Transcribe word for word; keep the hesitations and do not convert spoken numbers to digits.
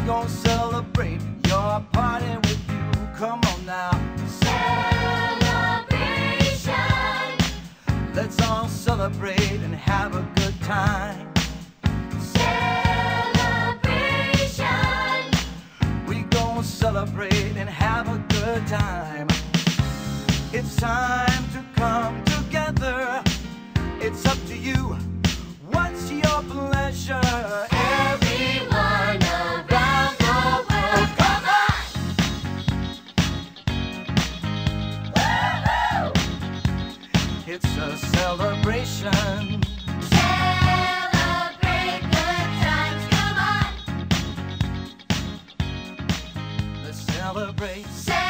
gonna celebrate your party with you. Come on now. Celebration. Let's all celebrate and have a good time. Celebration. We gonna celebrate and have a good time. It's time to come together. It's up to you. What's your pleasure? Everyone around the world, come on! Woo-hoo! It's a celebration. Celebrate good times, come on! Let's celebrate. Celebrate